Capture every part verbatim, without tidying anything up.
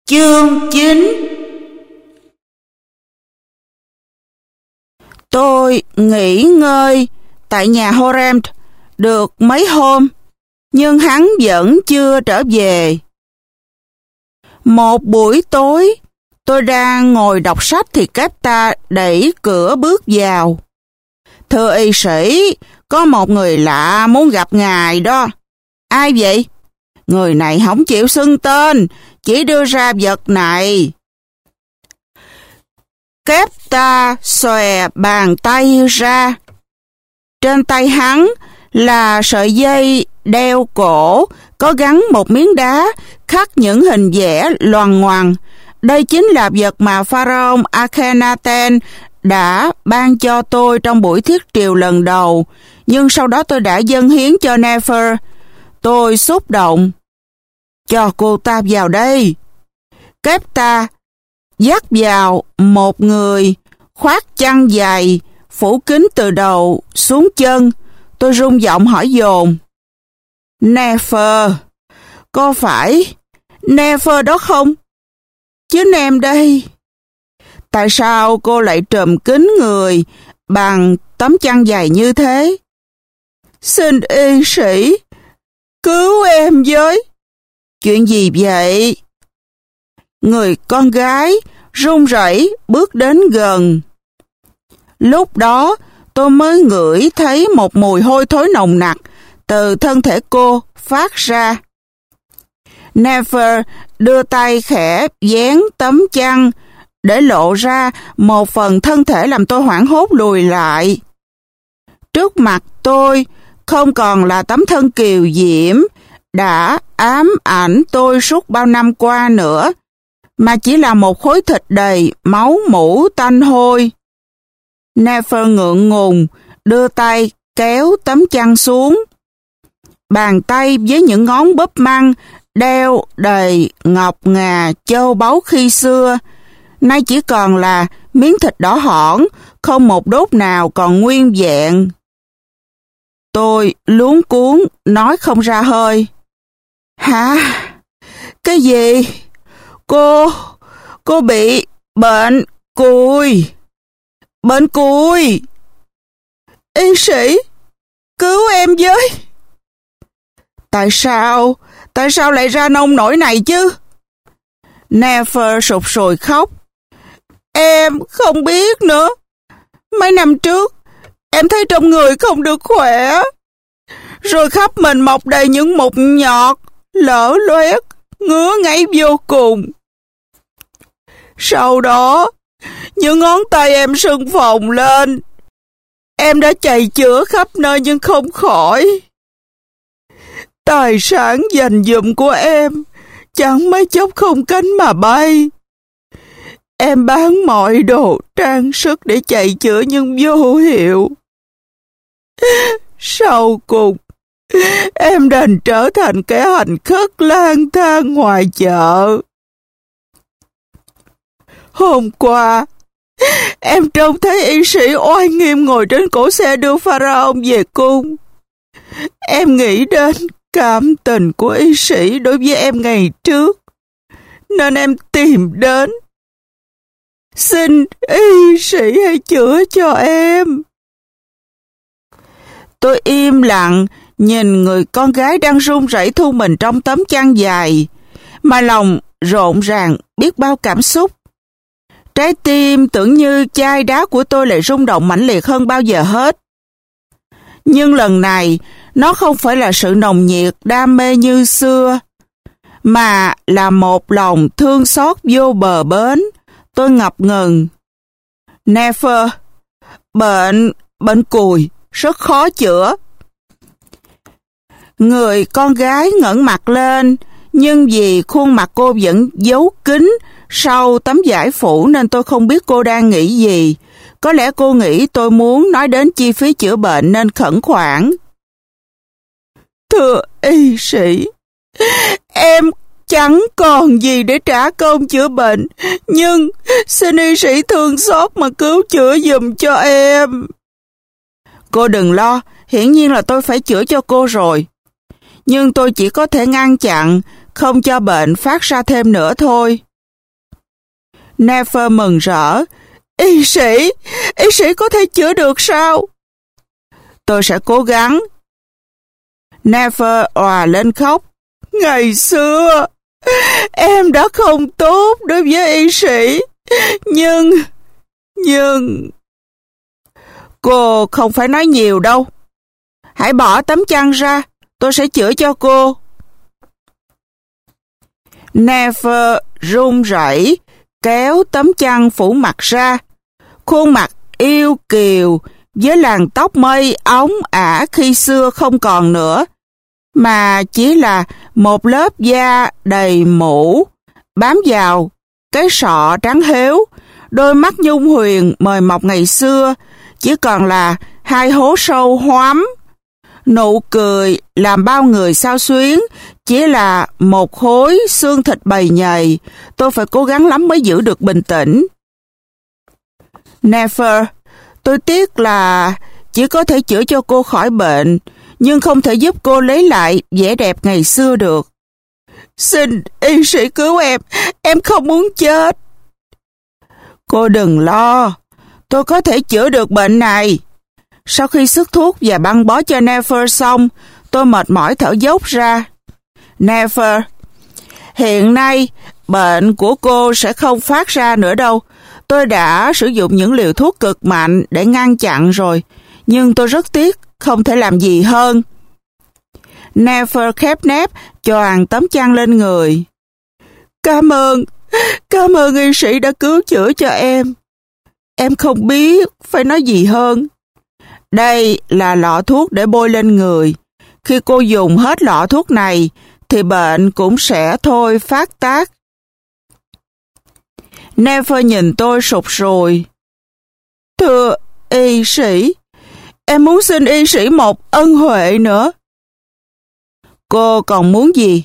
Chương chín. Tôi nghỉ ngơi tại nhà Horem được mấy hôm, nhưng hắn vẫn chưa trở về. Một buổi tối, tôi đang ngồi đọc sách thì Kepta đẩy cửa bước vào. Thưa y sĩ, có một người lạ muốn gặp ngài đó. Ai vậy? Người này không chịu xưng tên, chỉ đưa ra vật này. Kepta xòe bàn tay ra. Trên tay hắn là sợi dây đeo cổ có gắn một miếng đá khắc những hình vẽ loằng ngoằng. Đây chính là vật mà Pharaoh Akhenaten đã ban cho tôi trong buổi thiết triều lần đầu, nhưng sau đó tôi đã dâng hiến cho Nefer. Tôi xúc động. Cho cô ta vào đây. Kepta dắt vào một người khoác chăn dày, phủ kín từ đầu xuống chân. Tôi rung giọng hỏi dồn. Nefer, có phải Nefer đó không? Chính em đây. Tại sao cô lại trùm kín người bằng tấm chăn dày như thế? Xin y sĩ cứu em với. Chuyện gì vậy? Người con gái run rẩy bước đến gần. Lúc đó tôi mới ngửi thấy một mùi hôi thối nồng nặc từ thân thể cô phát ra. Nefer đưa tay khẽ vén tấm chăn để lộ ra một phần thân thể làm tôi hoảng hốt lùi lại. Trước mặt tôi không còn là tấm thân kiều diễm đã ám ảnh tôi suốt bao năm qua nữa, mà chỉ là một khối thịt đầy máu mủ tanh hôi. Nefer ngượng ngùng đưa tay kéo tấm chăn xuống. Bàn tay với những ngón búp măng đeo đầy ngọc ngà châu báu khi xưa, nay chỉ còn là miếng thịt đỏ hỏn, không một đốt nào còn nguyên vẹn. Tôi luống cuống nói không ra hơi. Hả? Cái gì? Cô, cô bị bệnh cùi. Bệnh cùi. Y sĩ, cứu em với. Tại sao, tại sao lại ra nông nổi này chứ? Nefer sụt sùi khóc. Em không biết nữa. Mấy năm trước, em thấy trong người không được khỏe. Rồi khắp mình mọc đầy những mụn nhọt, lở loét, ngứa ngáy vô cùng. Sau đó, những ngón tay em sưng phồng lên. Em đã chạy chữa khắp nơi nhưng không khỏi. Tài sản dành dụm của em chẳng mấy chốc không cánh mà bay. Em bán mọi đồ trang sức để chạy chữa nhưng vô hiệu. Sau cùng, em đành trở thành kẻ hành khất lang thang ngoài chợ. Hôm qua, em trông thấy y sĩ oai nghiêm ngồi trên cỗ xe đưa Pharaoh về cung. Em nghĩ đến cảm tình của y sĩ đối với em ngày trước, nên em tìm đến. Xin y sĩ hãy chữa cho em. Tôi im lặng nhìn người con gái đang run rẩy thu mình trong tấm chăn dài, mà lòng rộn ràng biết bao cảm xúc. Trái tim tưởng như chai đá của tôi lại rung động mãnh liệt hơn bao giờ hết. Nhưng lần này, nó không phải là sự nồng nhiệt đam mê như xưa, mà là một lòng thương xót vô bờ bến. Tôi ngập ngừng. Nefer, bệnh, bệnh cùi, rất khó chữa. Người con gái ngẩng mặt lên, nhưng vì khuôn mặt cô vẫn giấu kín sau tấm vải phủ nên tôi không biết cô đang nghĩ gì. Có lẽ cô nghĩ tôi muốn nói đến chi phí chữa bệnh nên khẩn khoản. Thưa y sĩ, em chẳng còn gì để trả công chữa bệnh, nhưng xin y sĩ thương xót mà cứu chữa giùm cho em. Cô đừng lo, hiển nhiên là tôi phải chữa cho cô rồi. Nhưng tôi chỉ có thể ngăn chặn, không cho bệnh phát ra thêm nữa thôi. Nefer mừng rỡ. Y sĩ, y sĩ có thể chữa được sao? Tôi sẽ cố gắng. Nefer òa lên khóc. Ngày xưa, em đã không tốt đối với y sĩ. Nhưng, nhưng... Cô không phải nói nhiều đâu. Hãy bỏ tấm chăn ra, tôi sẽ chữa cho cô. Nefer run rẩy, kéo tấm chăn phủ mặt ra. Khuôn mặt yêu kiều, với làn tóc mây óng ả khi xưa không còn nữa, mà chỉ là một lớp da đầy mũ, bám vào cái sọ trắng héo, đôi mắt nhung huyền mời mọc ngày xưa, chỉ còn là hai hố sâu hoắm. Nụ cười làm bao người xao xuyến, chỉ là một khối xương thịt bầy nhầy. Tôi phải cố gắng lắm mới giữ được bình tĩnh. Nefer, tôi tiếc là chỉ có thể chữa cho cô khỏi bệnh, nhưng không thể giúp cô lấy lại vẻ đẹp ngày xưa được. Xin y sĩ cứu em, em không muốn chết. Cô đừng lo, tôi có thể chữa được bệnh này. Sau khi sức thuốc và băng bó cho Nefer xong, tôi mệt mỏi thở dốc ra. Nefer, hiện nay bệnh của cô sẽ không phát ra nữa đâu. Tôi đã sử dụng những liều thuốc cực mạnh để ngăn chặn rồi, nhưng tôi rất tiếc không thể làm gì hơn. Nefer khép nép choàng tấm chăn lên người. Cảm ơn, cảm ơn y sĩ đã cứu chữa cho em. Em không biết phải nói gì hơn. Đây là lọ thuốc để bôi lên người. Khi cô dùng hết lọ thuốc này, thì bệnh cũng sẽ thôi phát tác. Nefer nhìn tôi sụt sùi. Thưa y sĩ, em muốn xin y sĩ một ân huệ nữa. Cô còn muốn gì?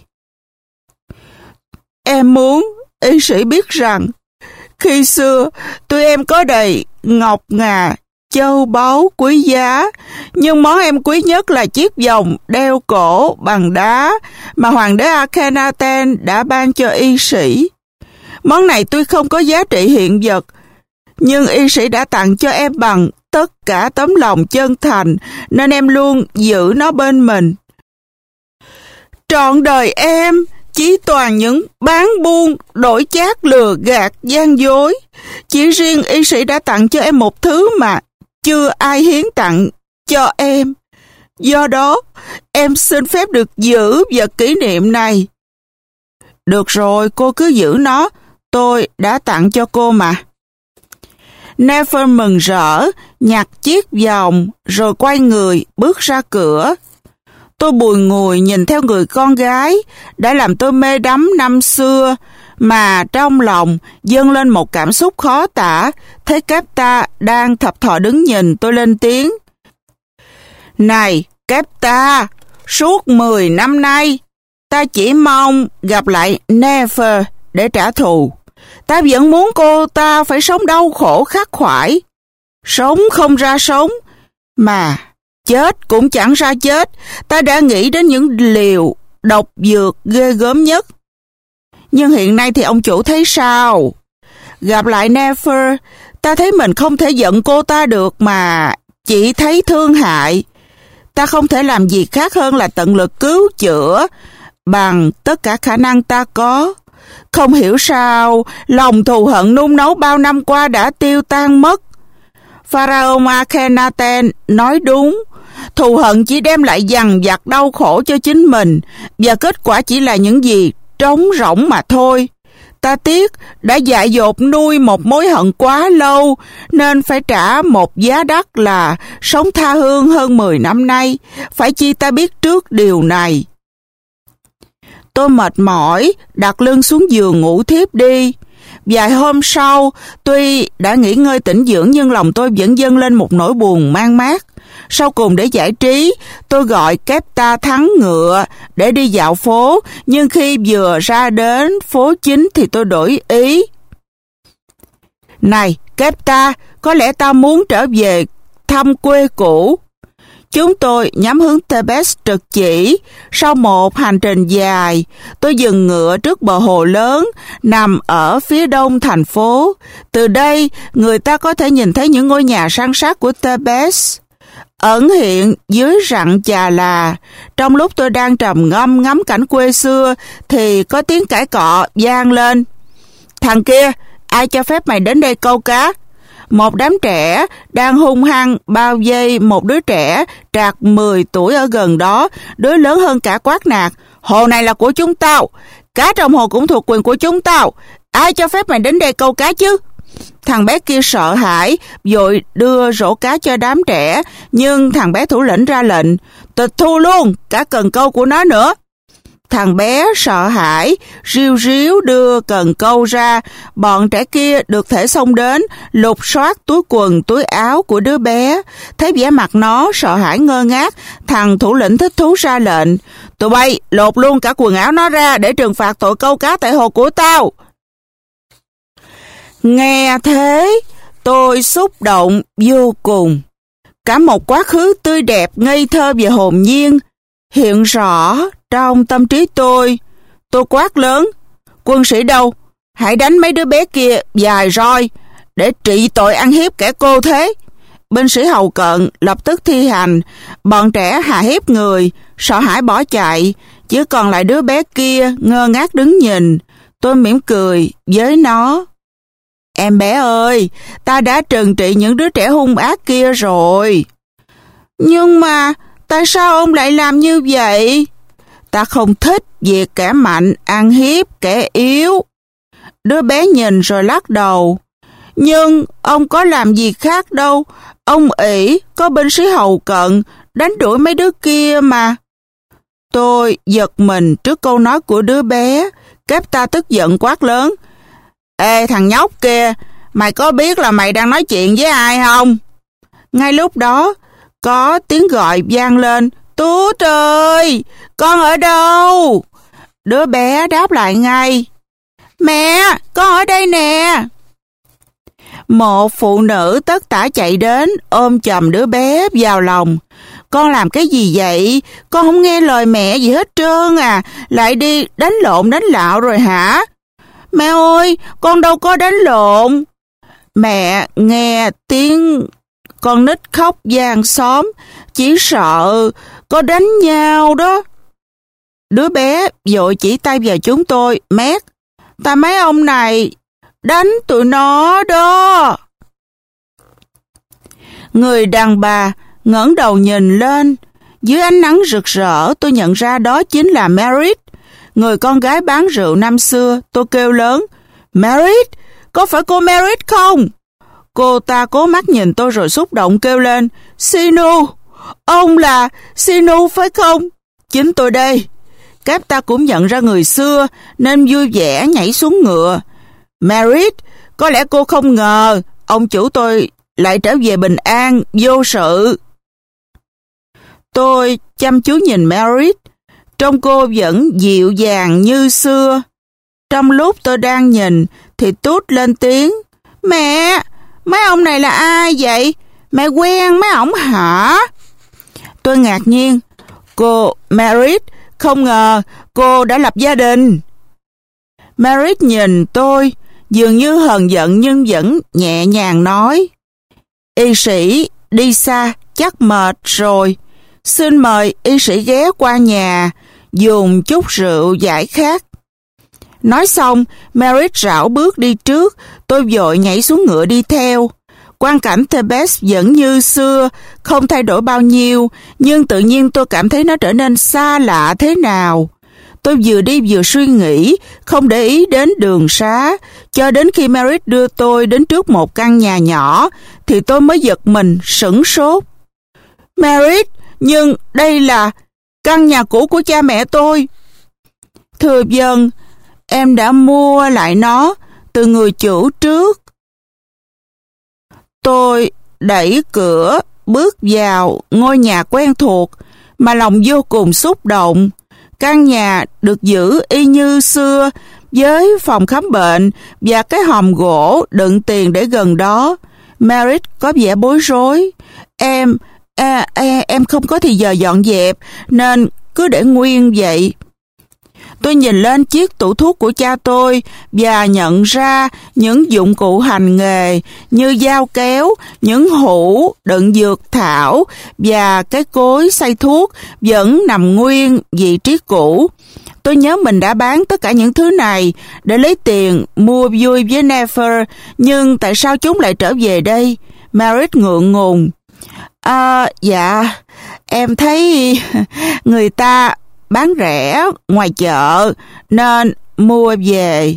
Em muốn y sĩ biết rằng, khi xưa tụi em có đầy ngọc ngà, châu báu quý giá, nhưng món em quý nhất là chiếc vòng đeo cổ bằng đá mà hoàng đế Akhenaten đã ban cho y sĩ. Món này tuy không có giá trị hiện vật, nhưng y sĩ đã tặng cho em bằng tất cả tấm lòng chân thành, nên em luôn giữ nó bên mình. Trọn đời em chỉ toàn những bán buôn, đổi chác, lừa gạt, gian dối. Chỉ riêng y sĩ đã tặng cho em một thứ mà chưa ai hiến tặng cho em. Do đó, em xin phép được giữ vật kỷ niệm này. Được rồi, cô cứ giữ nó. Tôi đã tặng cho cô mà. Nefer mừng rỡ, nhặt chiếc vòng, rồi quay người, bước ra cửa. Tôi bùi ngùi nhìn theo người con gái, đã làm tôi mê đắm năm xưa, mà trong lòng dâng lên một cảm xúc khó tả, thấy Kepta đang thập thò đứng nhìn. Tôi lên tiếng. Này, Kepta, suốt mười năm nay, ta chỉ mong gặp lại Nefer để trả thù. Ta vẫn muốn cô ta phải sống đau khổ khắc khoải, sống không ra sống, mà chết cũng chẳng ra chết. Ta đã nghĩ đến những liều độc dược ghê gớm nhất. Nhưng hiện nay thì ông chủ thấy sao? Gặp lại Nefer, ta thấy mình không thể giận cô ta được mà chỉ thấy thương hại. Ta không thể làm gì khác hơn là tận lực cứu chữa bằng tất cả khả năng ta có. Không hiểu sao lòng thù hận nung nấu bao năm qua đã tiêu tan mất. Pharaoh Akhenaten nói đúng, thù hận chỉ đem lại dằn vặt đau khổ cho chính mình, và kết quả chỉ là những gì trống rỗng mà thôi. Ta tiếc đã dại dột nuôi một mối hận quá lâu, nên phải trả một giá đắt là sống tha hương hơn mười năm nay. Phải chi ta biết trước điều này. Tôi mệt mỏi, đặt lưng xuống giường ngủ thiếp đi. Vài hôm sau, tuy đã nghỉ ngơi tĩnh dưỡng nhưng lòng tôi vẫn dâng lên một nỗi buồn man mác. Sau cùng để giải trí, tôi gọi Kepta thắng ngựa để đi dạo phố, nhưng khi vừa ra đến phố chính thì tôi đổi ý. Này, Kepta, có lẽ ta muốn trở về thăm quê cũ. Chúng tôi nhắm hướng Thebes trực chỉ. Sau một hành trình dài, tôi dừng ngựa trước bờ hồ lớn nằm ở phía đông thành phố. Từ đây, người ta có thể nhìn thấy những ngôi nhà san sát của Thebes ẩn hiện dưới rặng chà là. Trong lúc tôi đang trầm ngâm ngắm cảnh quê xưa thì có tiếng cãi cọ vang lên. Thằng kia, ai cho phép mày đến đây câu cá? Một đám trẻ đang hung hăng bao vây một đứa trẻ trạc mười tuổi ở gần đó. Đứa lớn hơn cả quát nạt: Hồ này là của chúng tao, cá trong hồ cũng thuộc quyền của chúng tao, ai cho phép mày đến đây câu cá chứ? Thằng bé kia sợ hãi, vội đưa rổ cá cho đám trẻ, nhưng thằng bé thủ lĩnh ra lệnh: tịch thu luôn cả cần câu của nó nữa. Thằng bé sợ hãi, ríu ríu đưa cần câu ra. Bọn trẻ kia được thể xông đến, lục soát túi quần, túi áo của đứa bé. Thấy vẻ mặt nó sợ hãi ngơ ngác, thằng thủ lĩnh thích thú ra lệnh: tụi bay lột luôn cả quần áo nó ra để trừng phạt tội câu cá tại hồ của tao. Nghe thế, tôi xúc động vô cùng. Cả một quá khứ tươi đẹp, ngây thơ và hồn nhiên hiện rõ trong tâm trí tôi. Tôi quát lớn: quân sĩ đâu? Hãy đánh mấy đứa bé kia vài roi để trị tội ăn hiếp kẻ cô thế. Binh sĩ hầu cận lập tức thi hành. Bọn trẻ hà hiếp người, sợ hãi bỏ chạy, chỉ còn lại đứa bé kia ngơ ngác đứng nhìn. Tôi mỉm cười với nó: em bé ơi, ta đã trừng trị những đứa trẻ hung ác kia rồi. Nhưng mà tại sao ông lại làm như vậy? Ta không thích việc kẻ mạnh ăn hiếp kẻ yếu. Đứa bé nhìn rồi lắc đầu. Nhưng ông có làm gì khác đâu. Ông ỷ có binh sĩ hầu cận đánh đuổi mấy đứa kia mà. Tôi giật mình trước câu nói của đứa bé. Kép ta tức giận quát lớn: ê thằng nhóc kia, mày có biết là mày đang nói chuyện với ai không? Ngay lúc đó, có tiếng gọi vang lên: Tút ơi, con ở đâu? Đứa bé đáp lại ngay: mẹ, con ở đây nè. Một phụ nữ tất tả chạy đến, ôm chầm đứa bé vào lòng. Con làm cái gì vậy? Con không nghe lời mẹ gì hết trơn à, lại đi đánh lộn đánh lạo rồi hả? Mẹ ơi, con đâu có đánh lộn. Mẹ nghe tiếng con nít khóc vang xóm, chỉ sợ có đánh nhau đó. Đứa bé vội chỉ tay vào chúng tôi, mét: ta mấy ông này đánh tụi nó đó. Người đàn bà ngẩng đầu nhìn lên. Dưới ánh nắng rực rỡ, tôi nhận ra đó chính là Merit, người con gái bán rượu năm xưa. Tôi kêu lớn: Merit, có phải cô Merit không? Cô ta cố mắt nhìn tôi rồi xúc động kêu lên: Sinu, ông là Sinu phải không? Chính tôi đây. Cáp ta cũng nhận ra người xưa nên vui vẻ nhảy xuống ngựa. Merit, có lẽ cô không ngờ ông chủ tôi lại trở về bình an, vô sự. Tôi chăm chú nhìn Merit, trông cô vẫn dịu dàng như xưa. Trong lúc tôi đang nhìn thì Tút lên tiếng: mẹ, mấy ông này là ai vậy? Mẹ quen mấy ổng hả? Tôi ngạc nhiên: cô Merit, không ngờ cô đã lập gia đình. Merit nhìn tôi, dường như hờn giận nhưng vẫn nhẹ nhàng nói: y sĩ đi xa chắc mệt rồi, xin mời y sĩ ghé qua nhà dùng chút rượu giải khát. Nói xong, Merit rảo bước đi trước, tôi vội nhảy xuống ngựa đi theo. Quang cảnh Thebes vẫn như xưa, không thay đổi bao nhiêu, nhưng tự nhiên tôi cảm thấy nó trở nên xa lạ thế nào. Tôi vừa đi vừa suy nghĩ, không để ý đến đường xá, cho đến khi Merit đưa tôi đến trước một căn nhà nhỏ, thì tôi mới giật mình, sửng sốt. Merit, nhưng đây là căn nhà cũ của cha mẹ tôi. Thưa vâng, em đã mua lại nó từ người chủ trước. Tôi đẩy cửa, bước vào ngôi nhà quen thuộc mà lòng vô cùng xúc động. Căn nhà được giữ y như xưa, với phòng khám bệnh và cái hòm gỗ đựng tiền để gần đó. Merit có vẻ bối rối. Em, à, à, em không có thì giờ dọn dẹp, nên cứ để nguyên vậy. Tôi nhìn lên chiếc tủ thuốc của cha tôi và nhận ra những dụng cụ hành nghề như dao kéo, những hũ đựng dược thảo và cái cối xay thuốc vẫn nằm nguyên vị trí cũ. Tôi nhớ mình đã bán tất cả những thứ này để lấy tiền mua vui với Nefer, nhưng tại sao chúng lại trở về đây? Merritt ngượng ngùng. À, dạ, em thấy người ta bán rẻ ngoài chợ nên mua về.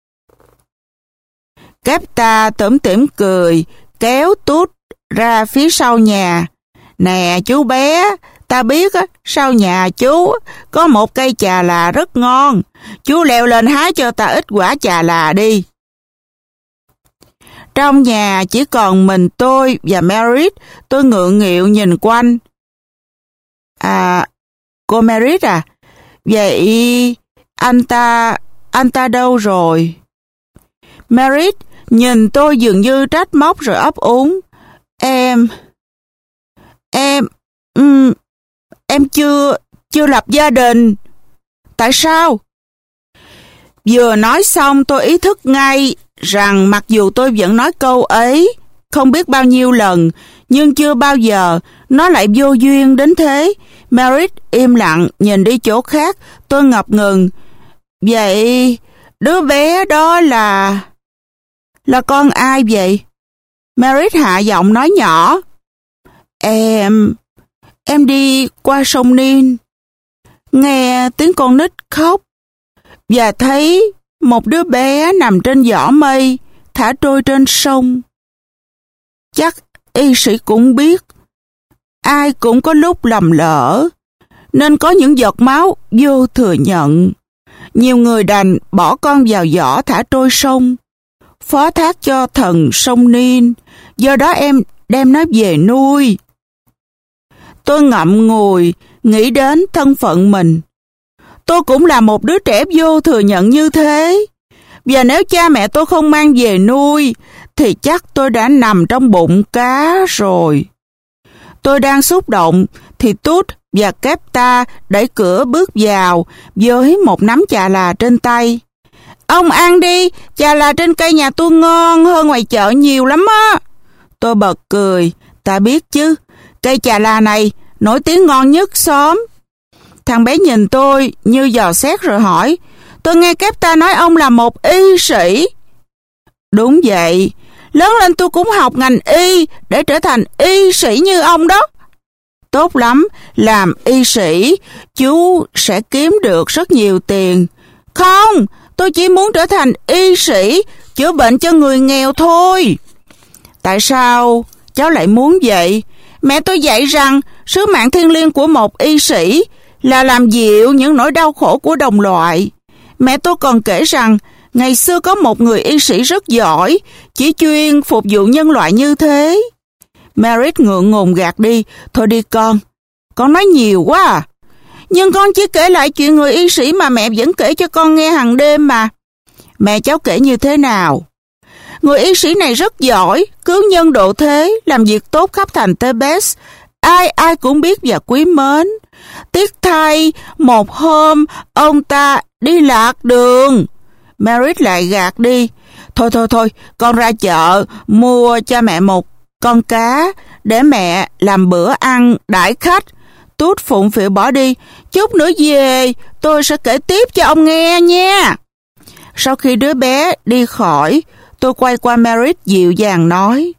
Kepta tủm tỉm cười, kéo Tút ra phía sau nhà. Nè chú bé, ta biết á, sau nhà chú có một cây chà là rất ngon. Chú leo lên hái cho ta ít quả chà là đi. Trong nhà chỉ còn mình tôi và Merritt. Tôi ngượng nghịu nhìn quanh. À, cô Merritt à? Vậy anh ta, anh ta đâu rồi? Merritt nhìn tôi dường như trách móc rồi ấp úng. Em, em, um, em chưa, chưa lập gia đình. Tại sao? Vừa nói xong tôi ý thức ngay rằng mặc dù tôi vẫn nói câu ấy không biết bao nhiêu lần, nhưng chưa bao giờ nó lại vô duyên đến thế. Merritt im lặng nhìn đi chỗ khác. Tôi ngập ngừng. Vậy đứa bé đó là... là con ai vậy? Merritt hạ giọng nói nhỏ. Em... em đi qua sông Nin, nghe tiếng con nít khóc và thấy một đứa bé nằm trên giỏ mây thả trôi trên sông. Chắc y sĩ cũng biết, ai cũng có lúc lầm lỡ, nên có những giọt máu vô thừa nhận. Nhiều người đành bỏ con vào giỏ thả trôi sông, phó thác cho thần sông Nin, do đó em đem nó về nuôi. Tôi ngậm ngùi, nghĩ đến thân phận mình. Tôi cũng là một đứa trẻ vô thừa nhận như thế. Và nếu cha mẹ tôi không mang về nuôi, thì chắc tôi đã nằm trong bụng cá rồi. Tôi đang xúc động, thì Tút và Kepta đẩy cửa bước vào với một nắm chà là trên tay. Ông ăn đi, chà là trên cây nhà tôi ngon hơn ngoài chợ nhiều lắm á. Tôi bật cười, ta biết chứ, cây chà là này nổi tiếng ngon nhất xóm. Thằng bé nhìn tôi như dò xét rồi hỏi, tôi nghe Kepta nói ông là một y sĩ. Đúng vậy, lớn lên tôi cũng học ngành y để trở thành y sĩ như ông đó. Tốt lắm, làm y sĩ, chú sẽ kiếm được rất nhiều tiền. Không, tôi chỉ muốn trở thành y sĩ, chữa bệnh cho người nghèo thôi. Tại sao cháu lại muốn vậy? Mẹ tôi dạy rằng sứ mạng thiêng liêng của một y sĩ là làm dịu những nỗi đau khổ của đồng loại. Mẹ tôi còn kể rằng ngày xưa có một người y sĩ rất giỏi, chỉ chuyên phục vụ nhân loại như thế. Merritt ngượng ngùng gạt đi. Thôi đi con, con nói nhiều quá à. Nhưng con chỉ kể lại chuyện người y sĩ mà mẹ vẫn kể cho con nghe hàng đêm mà. Mẹ cháu kể như thế nào? Người y sĩ này rất giỏi, cứu nhân độ thế, làm việc tốt khắp thành Thebes. Ai ai cũng biết và quý mến. Tiếc thay, một hôm ông ta đi lạc đường. Merritt lại gạt đi. Thôi thôi thôi, con ra chợ mua cho mẹ một con cá để mẹ làm bữa ăn đãi khách. Tút phụng phịu bỏ đi. Chút nữa về tôi sẽ kể tiếp cho ông nghe nha. Sau khi đứa bé đi khỏi, tôi quay qua Merritt dịu dàng nói,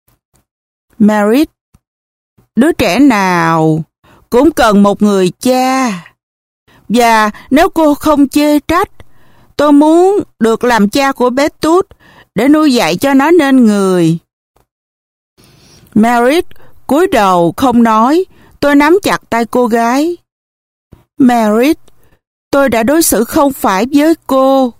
Merritt, đứa trẻ nào cũng cần một người cha. Và nếu cô không chê trách, tôi muốn được làm cha của bé Tút để nuôi dạy cho nó nên người. Merritt cúi đầu không nói. Tôi nắm chặt tay cô gái. Merritt, tôi đã đối xử không phải với cô.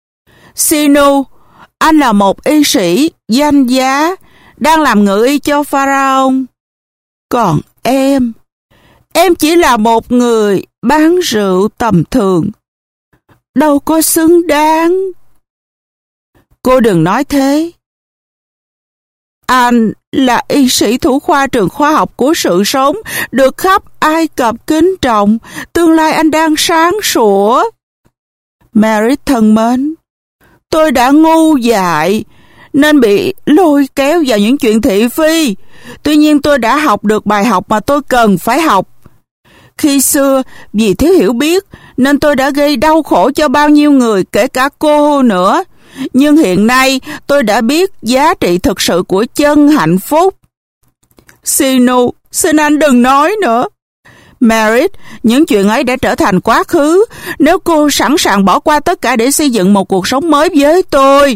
Sinu, anh là một y sĩ danh giá, đang làm ngự y cho Pharaoh. Còn em, em chỉ là một người bán rượu tầm thường, đâu có xứng đáng. Cô đừng nói thế. Anh là y sĩ thủ khoa trường khoa học của sự sống, được khắp Ai Cập kính trọng. Tương lai anh đang sáng sủa. Meredith thân mến, tôi đã ngu dại nên bị lôi kéo vào những chuyện thị phi. Tuy nhiên tôi đã học được bài học mà tôi cần phải học. Khi xưa, vì thiếu hiểu biết nên tôi đã gây đau khổ cho bao nhiêu người, kể cả cô nữa. Nhưng hiện nay tôi đã biết giá trị thực sự của chân hạnh phúc. Sinu, xin anh đừng nói nữa. Meredith, những chuyện ấy đã trở thành quá khứ. Nếu cô sẵn sàng bỏ qua tất cả để xây dựng một cuộc sống mới với tôi.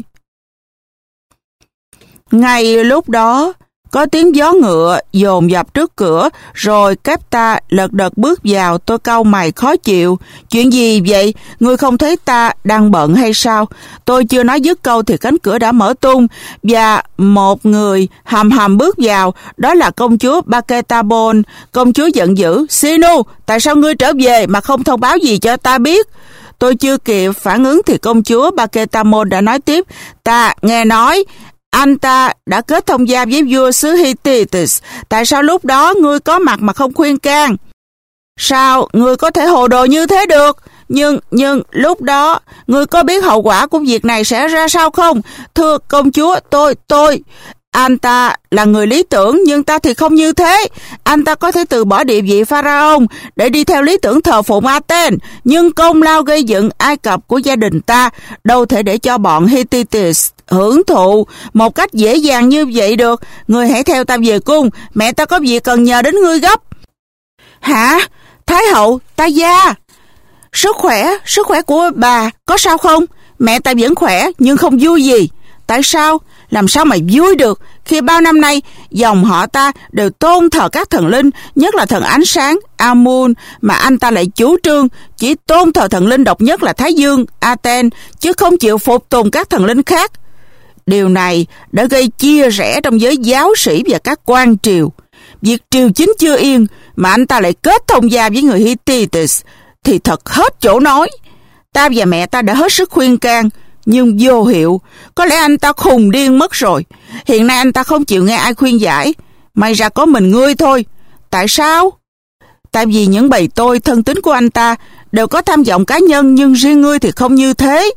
Ngay lúc đó, có tiếng gió ngựa dồn dập trước cửa, rồi Kepta lật đật bước vào. Tôi cau mày khó chịu. Chuyện gì vậy? Ngươi không thấy ta đang bận hay sao? Tôi chưa nói dứt câu thì cánh cửa đã mở tung, và một người hầm hầm bước vào. Đó là công chúa Paketabon. Công chúa giận dữ. Sinu, tại sao ngươi trở về mà không thông báo gì cho ta biết? Tôi chưa kịp phản ứng thì công chúa Paketamon đã nói tiếp. Ta nghe nói anh ta đã kết thông gia với vua xứ Hittites. Tại sao lúc đó ngươi có mặt mà không khuyên can? Sao ngươi có thể hồ đồ như thế được? Nhưng, nhưng lúc đó, ngươi có biết hậu quả của việc này sẽ ra sao không? Thưa công chúa, tôi, tôi... Anh ta là người lý tưởng, nhưng ta thì không như thế. Anh ta có thể từ bỏ địa vị pharaoh để đi theo lý tưởng thờ phụng Athens, nhưng công lao gây dựng Ai Cập của gia đình ta đâu thể để cho bọn Hittites hưởng thụ một cách dễ dàng như vậy được. Ngươi hãy theo ta về cung, mẹ ta có việc cần nhờ đến ngươi gấp. Hả? Thái hậu, ta gia. Sức khỏe, sức khỏe của bà có sao không? Mẹ ta vẫn khỏe nhưng không vui gì. Tại sao? Làm sao mà vui được khi bao năm nay dòng họ ta đều tôn thờ các thần linh, nhất là thần ánh sáng Amun, mà anh ta lại chủ trương chỉ tôn thờ thần linh độc nhất là Thái Dương Aten, chứ không chịu phục tùng các thần linh khác. Điều này đã gây chia rẽ trong giới giáo sĩ và các quan triều. Việc triều chính chưa yên mà anh ta lại kết thông gia với người Hittites thì thật hết chỗ nói. Ta và mẹ ta đã hết sức khuyên can, nhưng vô hiệu. Có lẽ anh ta khùng điên mất rồi. Hiện nay anh ta không chịu nghe ai khuyên giải. May ra có mình ngươi thôi. Tại sao? Tại vì những bầy tôi thân tín của anh ta đều có tham vọng cá nhân, nhưng riêng ngươi thì không như thế.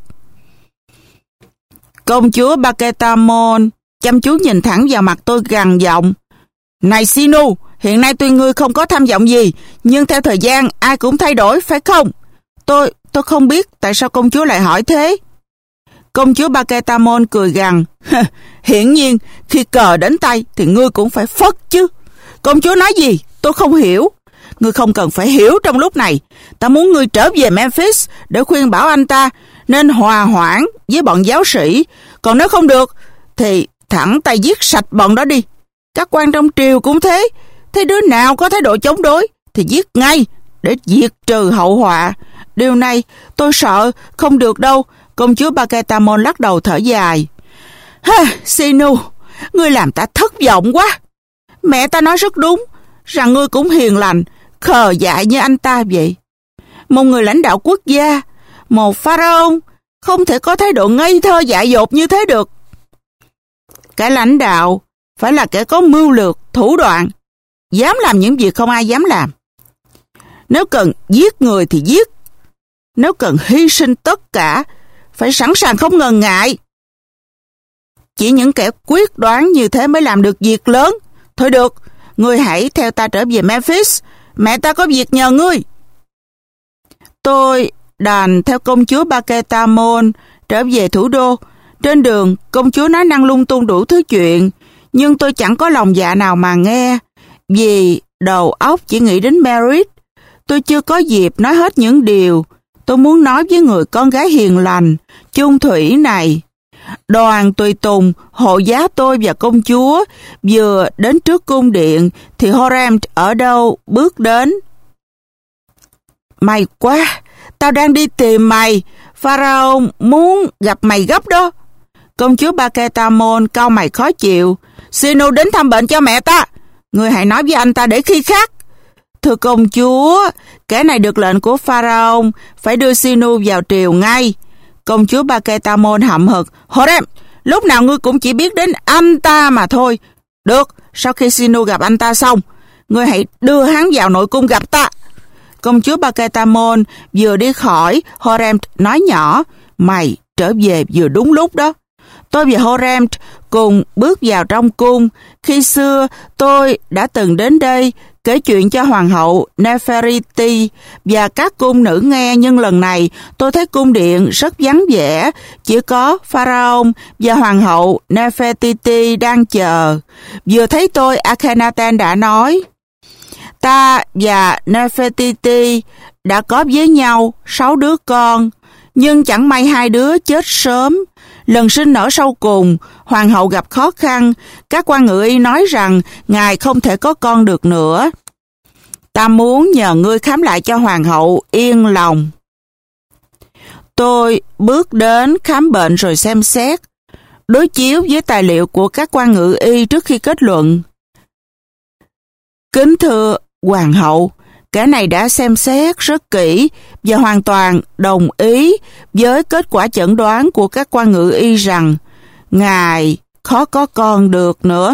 Công chúa Paketamon chăm chú nhìn thẳng vào mặt tôi gằn giọng. Này Sinu, hiện nay tuy ngươi không có tham vọng gì, nhưng theo thời gian ai cũng thay đổi, phải không? Tôi, tôi không biết tại sao công chúa lại hỏi thế. Công chúa Paketamon cười gằn. Hiển nhiên, khi cờ đến tay thì ngươi cũng phải phất chứ. Công chúa nói gì? Tôi không hiểu. Ngươi không cần phải hiểu trong lúc này. Ta muốn ngươi trở về Memphis để khuyên bảo anh ta nên hòa hoãn với bọn giáo sĩ. Còn nếu không được, thì thẳng tay giết sạch bọn đó đi. Các quan trong triều cũng thế. Thấy đứa nào có thái độ chống đối thì giết ngay để diệt trừ hậu họa. Điều này tôi sợ không được đâu. Công chúa Paketamon lắc đầu thở dài. Ha, Sinu, ngươi làm ta thất vọng quá. Mẹ ta nói rất đúng, rằng ngươi cũng hiền lành, khờ dại như anh ta vậy. Một người lãnh đạo quốc gia, một pharaoh, không thể có thái độ ngây thơ dại dột như thế được. Kẻ lãnh đạo phải là kẻ có mưu lược, thủ đoạn, dám làm những việc không ai dám làm. Nếu cần giết người thì giết. Nếu cần hy sinh tất cả, phải sẵn sàng không ngần ngại. Chỉ những kẻ quyết đoán như thế mới làm được việc lớn. Thôi được, ngươi hãy theo ta trở về Memphis. Mẹ ta có việc nhờ ngươi. Tôi đành theo công chúa Paketamon trở về thủ đô. Trên đường, công chúa nói năng lung tung đủ thứ chuyện, nhưng tôi chẳng có lòng dạ nào mà nghe, vì đầu óc chỉ nghĩ đến Meredith. Tôi chưa có dịp nói hết những điều tôi muốn nói với người con gái hiền lành, chung thủy này. Đoàn tùy tùng hộ giá tôi và công chúa vừa đến trước cung điện thì Horem ở đâu bước đến. May quá, tao đang đi tìm mày. Pharaoh muốn gặp mày gấp đó. Công chúa Paketamon cau mày khó chịu. Sinu đến thăm bệnh cho mẹ ta. Ngươi hãy nói với anh ta để khi khác. Thưa công chúa, kẻ này được lệnh của Pharaoh phải đưa Sinu vào triều ngay. Công chúa Paketamon hậm hực. Horem, Lúc nào ngươi cũng chỉ biết đến anh ta mà thôi. Được, sau khi Sinu gặp anh ta xong, ngươi hãy đưa hắn vào nội cung gặp ta. Công chúa Paketamon vừa đi khỏi, Horem nói nhỏ, mày trở về vừa đúng lúc đó. Tôi và Horem cùng bước vào trong cung. Khi xưa, tôi đã từng đến đây kể chuyện cho hoàng hậu Nefertiti và các cung nữ nghe, nhưng lần này tôi thấy cung điện rất vắng vẻ, chỉ có Pharaoh và hoàng hậu Nefertiti đang chờ. Vừa thấy tôi, Akhenaten đã nói, ta và Nefertiti đã có với nhau sáu đứa con, nhưng chẳng may hai đứa chết sớm. Lần sinh nở sau cùng, hoàng hậu gặp khó khăn, các quan ngự y nói rằng ngài không thể có con được nữa. Ta muốn nhờ ngươi khám lại cho hoàng hậu yên lòng. Tôi bước đến khám bệnh rồi xem xét, đối chiếu với tài liệu của các quan ngự y trước khi kết luận. Kính thưa hoàng hậu, kẻ này đã xem xét rất kỹ và hoàn toàn đồng ý với kết quả chẩn đoán của các quan ngự y rằng ngài khó có con được nữa.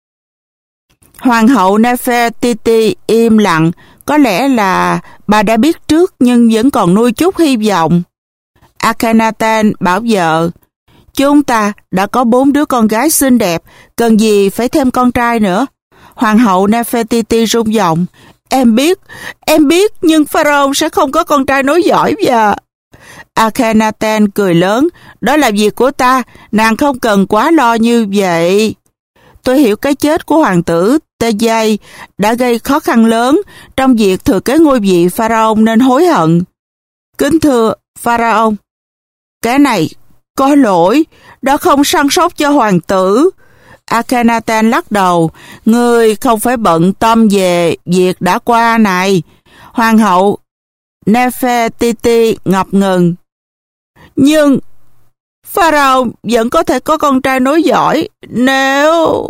Hoàng hậu Nefertiti im lặng, có lẽ là bà đã biết trước nhưng vẫn còn nuôi chút hy vọng. Akhenaten bảo vợ, chúng ta đã có bốn đứa con gái xinh đẹp, cần gì phải thêm con trai nữa. Hoàng hậu Nefertiti rung giọng, em biết, em biết, nhưng Pharaoh sẽ không có con trai nối dõi và... Akhenaten cười lớn, đó là việc của ta, nàng không cần quá lo như vậy. Tôi hiểu cái chết của hoàng tử Tejay đã gây khó khăn lớn trong việc thừa kế ngôi vị Pharaoh nên hối hận. Kính thưa Pharaoh, cái này có lỗi, đã không săn sóc cho hoàng tử. Akhenaten lắc đầu, ngươi không phải bận tâm về việc đã qua này. Hoàng hậu Nefertiti ngập ngừng. Nhưng Pharaoh vẫn có thể có con trai nối dõi nếu...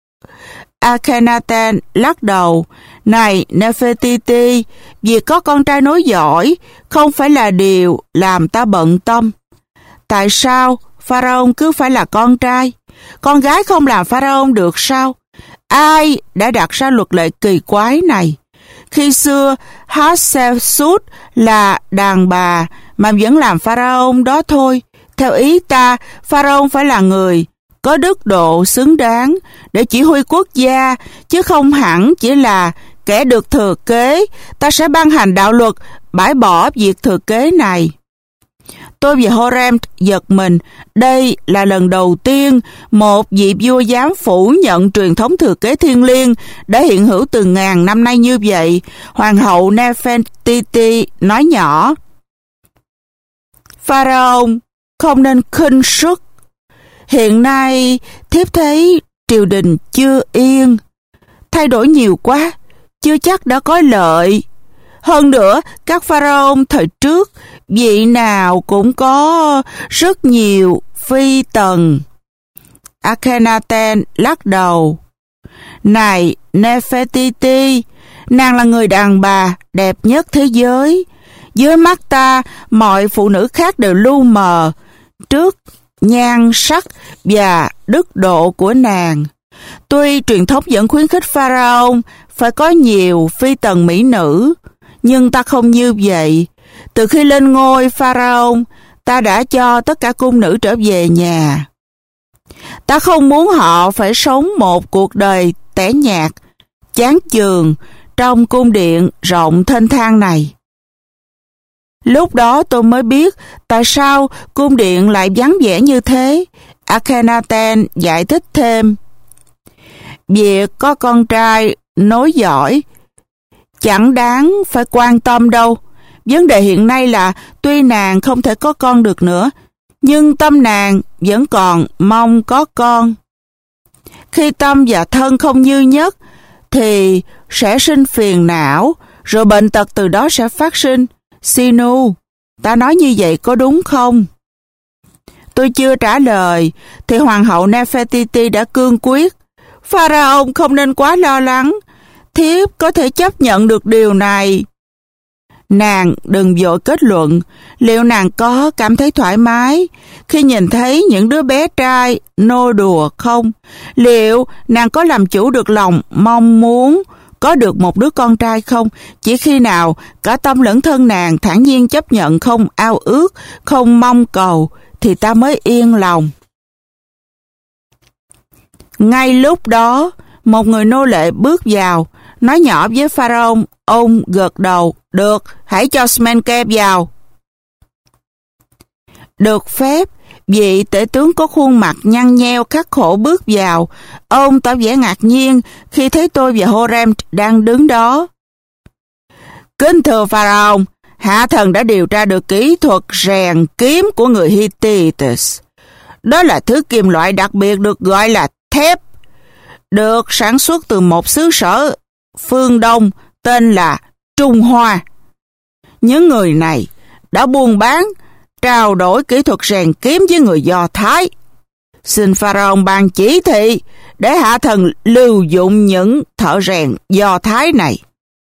Akhenaten lắc đầu, này Nefertiti, việc có con trai nối dõi không phải là điều làm ta bận tâm. Tại sao Pharaoh cứ phải là con trai? Con gái không làm Pharaoh được sao? Ai đã đặt ra luật lệ kỳ quái này? Khi xưa, Hatshepsut là đàn bà mà vẫn làm Pharaoh đó thôi. Theo ý ta, Pharaoh phải là người có đức độ xứng đáng để chỉ huy quốc gia, chứ không hẳn chỉ là kẻ được thừa kế. Ta sẽ ban hành đạo luật bãi bỏ việc thừa kế này. Tôi và Horem giật mình. Đây là lần đầu tiên một vị vua dám phủ nhận truyền thống thừa kế thiêng liêng đã hiện hữu từ ngàn năm nay như vậy. Hoàng hậu Nefertiti nói nhỏ, Pharaoh không nên khinh suất. Hiện nay thiếp thấy triều đình chưa yên, thay đổi nhiều quá, chưa chắc đã có lợi. Hơn nữa, các pharaoh thời trước, vị nào cũng có rất nhiều phi tần. Akhenaten lắc đầu. Này Nefertiti, nàng là người đàn bà đẹp nhất thế giới. Dưới mắt ta, mọi phụ nữ khác đều lu mờ trước nhan sắc và đức độ của nàng. Tuy truyền thống vẫn khuyến khích pharaoh phải có nhiều phi tần mỹ nữ, nhưng ta không như vậy. Từ khi lên ngôi pharaoh, ta đã cho tất cả cung nữ trở về nhà. Ta không muốn họ phải sống một cuộc đời tẻ nhạt, chán chường trong cung điện rộng thênh thang này. Lúc đó tôi mới biết tại sao cung điện lại vắng vẻ như thế. Akhenaten giải thích thêm. Việc có con trai nối dõi chẳng đáng phải quan tâm đâu. Vấn đề hiện nay là tuy nàng không thể có con được nữa, nhưng tâm nàng vẫn còn mong có con. Khi tâm và thân không như nhất, thì sẽ sinh phiền não, rồi bệnh tật từ đó sẽ phát sinh. Sinu, ta nói như vậy có đúng không? Tôi chưa trả lời, thì hoàng hậu Nefertiti đã cương quyết. Pharaoh không nên quá lo lắng, thiếp có thể chấp nhận được điều này. Nàng đừng vội kết luận, liệu nàng có cảm thấy thoải mái khi nhìn thấy những đứa bé trai nô đùa không? Liệu nàng có làm chủ được lòng mong muốn có được một đứa con trai không? Chỉ khi nào cả tâm lẫn thân nàng thản nhiên chấp nhận, không ao ước, không mong cầu, thì ta mới yên lòng. Ngay lúc đó, một người nô lệ bước vào, nói nhỏ với Pharaoh. Ông gật đầu, được, hãy cho Smenke vào. Được phép, vị tể tướng có khuôn mặt nhăn nheo khắc khổ bước vào. Ông tỏ vẻ ngạc nhiên khi thấy tôi và Horem đang đứng đó. Kính thưa Pharaoh, hạ thần đã điều tra được kỹ thuật rèn kiếm của người Hittites. Đó là thứ kim loại đặc biệt được gọi là thép, được sản xuất từ một xứ sở phương Đông tên là Trung Hoa. Những người này đã buôn bán, trao đổi kỹ thuật rèn kiếm với người Do Thái. Xin Pharaoh ban chỉ thị để hạ thần lưu dụng những thợ rèn Do Thái này.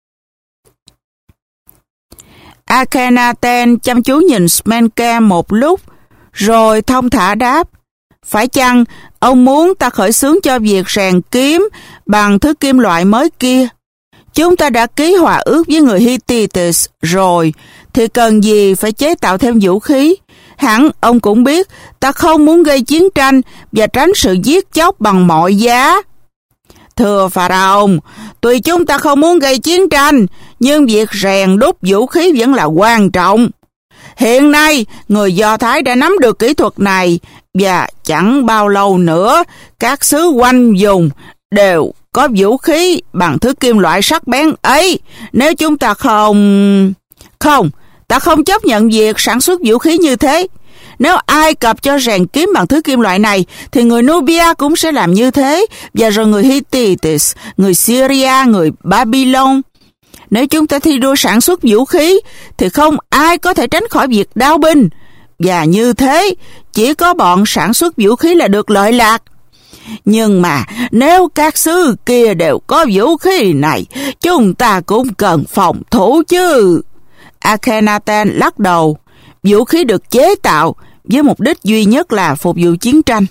Akhenaten chăm chú nhìn Smenke một lúc, rồi thong thả đáp, phải chăng ông muốn ta khởi xướng cho việc rèn kiếm bằng thứ kim loại mới kia? Chúng ta đã ký hòa ước với người Hittites rồi, thì cần gì phải chế tạo thêm vũ khí? Hẳn ông cũng biết ta không muốn gây chiến tranh và tránh sự giết chóc bằng mọi giá. Thưa Pharaoh, tuy chúng ta không muốn gây chiến tranh, nhưng việc rèn đúc vũ khí vẫn là quan trọng. Hiện nay, người Do Thái đã nắm được kỹ thuật này, và chẳng bao lâu nữa, các xứ quanh vùng đều có vũ khí bằng thứ kim loại sắc bén ấy. Nếu chúng ta không... Không, ta không chấp nhận việc sản xuất vũ khí như thế. Nếu Ai Cập cho rèn kiếm bằng thứ kim loại này, thì người Nubia cũng sẽ làm như thế, và rồi người Hittites, người Syria, người Babylon. Nếu chúng ta thi đua sản xuất vũ khí, thì không ai có thể tránh khỏi việc đao binh. Và như thế, chỉ có bọn sản xuất vũ khí là được lợi lạc. Nhưng mà nếu các xứ kia đều có vũ khí này, chúng ta cũng cần phòng thủ chứ. Akhenaten lắc đầu. Vũ khí được chế tạo với mục đích duy nhất là phục vụ chiến tranh.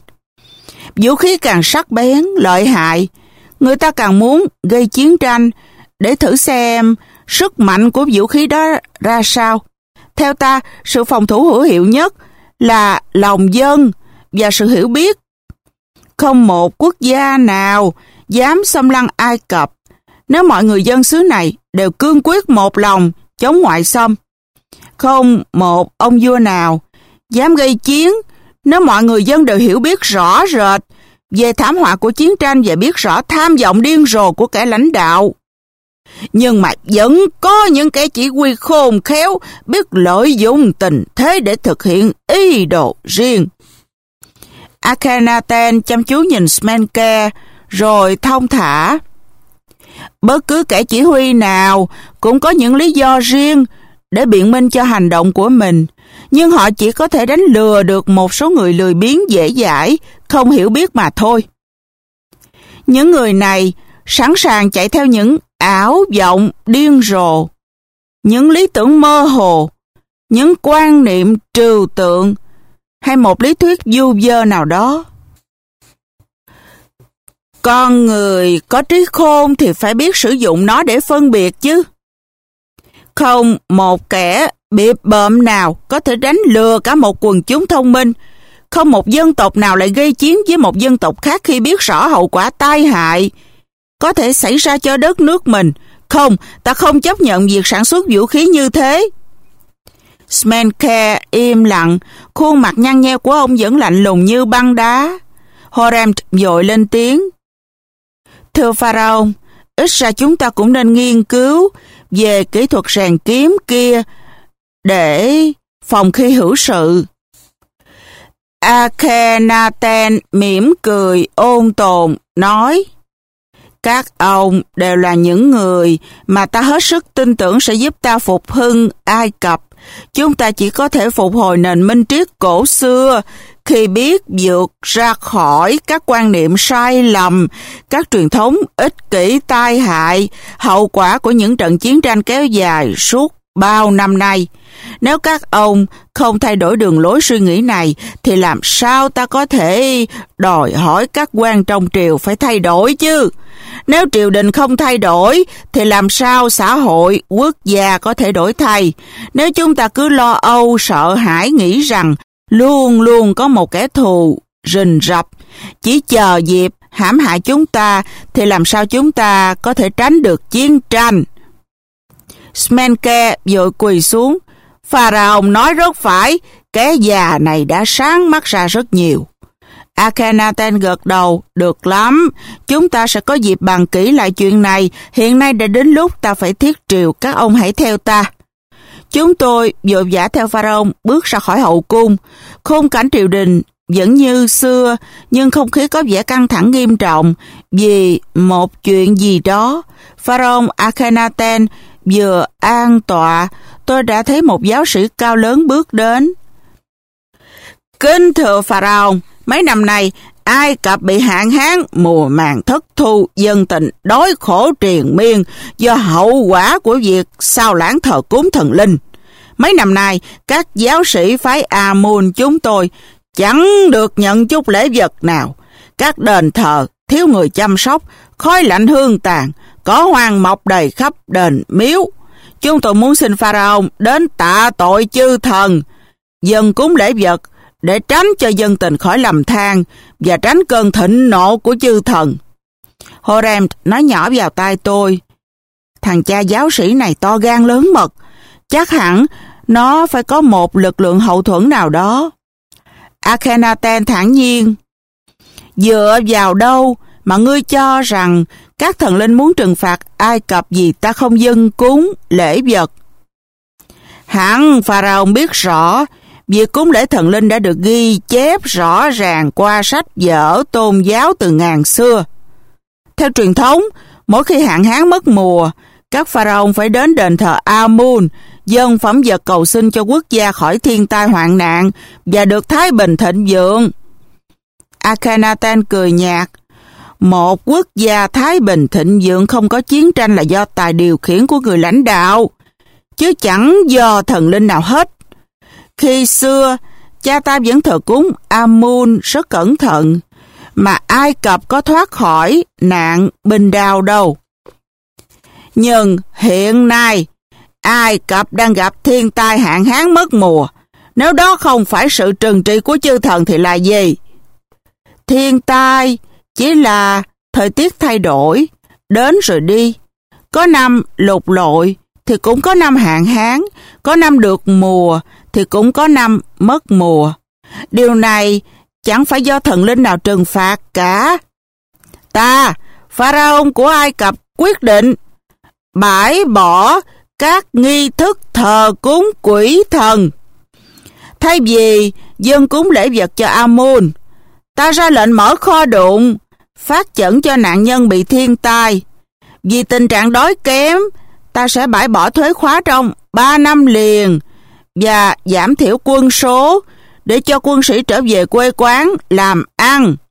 Vũ khí càng sắc bén, lợi hại, người ta càng muốn gây chiến tranh để thử xem sức mạnh của vũ khí đó ra sao. Theo ta, sự phòng thủ hữu hiệu nhất là lòng dân và sự hiểu biết. Không một quốc gia nào dám xâm lăng Ai Cập nếu mọi người dân xứ này đều cương quyết một lòng chống ngoại xâm. Không một ông vua nào dám gây chiến nếu mọi người dân đều hiểu biết rõ rệt về thảm họa của chiến tranh và biết rõ tham vọng điên rồ của kẻ lãnh đạo. Nhưng mà vẫn có những kẻ chỉ huy khôn khéo biết lợi dụng tình thế để thực hiện ý đồ riêng. Akhenaten chăm chú nhìn Smenke rồi thong thả. Bất cứ kẻ chỉ huy nào cũng có những lý do riêng để biện minh cho hành động của mình, nhưng họ chỉ có thể đánh lừa được một số người lười biếng dễ dãi, không hiểu biết mà thôi. Những người này sẵn sàng chạy theo những ảo vọng điên rồ, những lý tưởng mơ hồ, những quan niệm trừu tượng hay một lý thuyết du dơ nào đó. Con người có trí khôn thì phải biết sử dụng nó để phân biệt chứ. Không một kẻ bịp bợm nào có thể đánh lừa cả một quần chúng thông minh. Không một dân tộc nào lại gây chiến với một dân tộc khác khi biết rõ hậu quả tai hại có thể xảy ra cho đất nước mình. Không, ta không chấp nhận việc sản xuất vũ khí như thế. Smenke im lặng, khuôn mặt nhăn nheo của ông vẫn lạnh lùng như băng đá. Horem vội lên tiếng. Thưa Pharaoh, ít ra chúng ta cũng nên nghiên cứu về kỹ thuật rèn kiếm kia để phòng khi hữu sự. Akhenaten mỉm cười ôn tồn nói, các ông đều là những người mà ta hết sức tin tưởng sẽ giúp ta phục hưng Ai Cập. Chúng ta chỉ có thể phục hồi nền minh triết cổ xưa khi biết vượt ra khỏi các quan niệm sai lầm, các truyền thống ích kỷ tai hại, hậu quả của những trận chiến tranh kéo dài suốt bao năm nay. Nếu các ông không thay đổi đường lối suy nghĩ này, thì làm sao ta có thể đòi hỏi các quan trong triều phải thay đổi chứ? Nếu triều đình không thay đổi, thì làm sao xã hội, quốc gia có thể đổi thay? Nếu chúng ta cứ lo âu, sợ hãi, nghĩ rằng luôn luôn có một kẻ thù rình rập, chỉ chờ dịp hãm hại chúng ta, thì làm sao chúng ta có thể tránh được chiến tranh? Smenke vội quỳ xuống. Pharaoh nói rất phải, kẻ già này đã sáng mắt ra rất nhiều. Akhenaten gật đầu, được lắm, chúng ta sẽ có dịp bàn kỹ lại chuyện này, hiện nay đã đến lúc ta phải thiết triều, các ông hãy theo ta. Chúng tôi vội vã theo Pharaoh bước ra khỏi hậu cung. Khung cảnh triều đình vẫn như xưa, nhưng không khí có vẻ căng thẳng nghiêm trọng vì một chuyện gì đó. Pharaoh Akhenaten vừa an tọa, tôi đã thấy một giáo sĩ cao lớn bước đến. Kính thưa Pharaoh, mấy năm nay Ai Cập bị hạn hán, mùa màng thất thu, dân tình đói khổ triền miên do hậu quả của việc sao lãng thờ cúng thần linh. Mấy năm nay, các giáo sĩ phái Amun chúng tôi chẳng được nhận chút lễ vật nào. Các đền thờ thiếu người chăm sóc, khói lạnh hương tàn, cỏ hoang mọc đầy khắp đền miếu. Chúng tôi muốn xin Pharaoh đến tạ tội chư thần, dâng cúng lễ vật để tránh cho dân tình khỏi lầm than và tránh cơn thịnh nộ của chư thần. Horem nói nhỏ vào tai tôi, thằng cha giáo sĩ này to gan lớn mật, chắc hẳn nó phải có một lực lượng hậu thuẫn nào đó. Akhenaten thản nhiên, dựa vào đâu mà ngươi cho rằng các thần linh muốn trừng phạt Ai Cập vì ta không dâng cúng lễ vật? Hẳn Pharaoh biết rõ, việc cúng lễ thần linh đã được ghi chép rõ ràng qua sách vở tôn giáo từ ngàn xưa. Theo truyền thống, mỗi khi hạn hán mất mùa, các pharaoh phải đến đền thờ Amun, dâng phẩm vật cầu xin cho quốc gia khỏi thiên tai hoạn nạn và được thái bình thịnh vượng. Akhenaten cười nhạt, một quốc gia thái bình thịnh vượng không có chiến tranh là do tài điều khiển của người lãnh đạo, chứ chẳng do thần linh nào hết. Khi xưa, cha ta vẫn thờ cúng Amun rất cẩn thận, mà Ai Cập có thoát khỏi nạn binh đao đâu. Nhưng hiện nay, Ai Cập đang gặp thiên tai hạn hán mất mùa. Nếu đó không phải sự trừng trị của chư thần thì là gì? Thiên tai chỉ là thời tiết thay đổi, đến rồi đi. Có năm lụt lội thì cũng có năm hạn hán, có năm được mùa thì cũng có năm mất mùa. Điều này chẳng phải do thần linh nào trừng phạt cả. Ta, pharaoh của Ai Cập, quyết định bãi bỏ các nghi thức thờ cúng quỷ thần. Thay vì dâng cúng lễ vật cho Amun, ta ra lệnh mở kho đụng, phát chẩn cho nạn nhân bị thiên tai. Vì tình trạng đói kém, ta sẽ bãi bỏ thuế khóa trong ba năm liền và giảm thiểu quân số để cho quân sĩ trở về quê quán làm ăn.